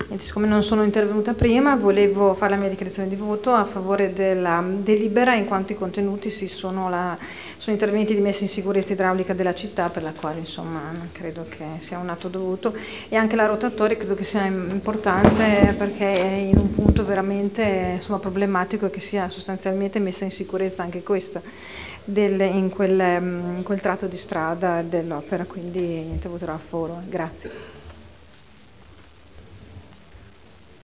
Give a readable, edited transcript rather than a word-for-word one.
siccome non sono intervenuta prima, volevo fare la mia dichiarazione di voto a favore della delibera, in quanto i contenuti sono interventi di messa in sicurezza idraulica della città, per la quale insomma credo che sia un atto dovuto, e anche la rotatoria credo che sia importante perché è in un punto veramente problematico e che sia sostanzialmente messa in sicurezza anche questa in quel tratto di strada dell'opera, quindi voterò a favore. Grazie.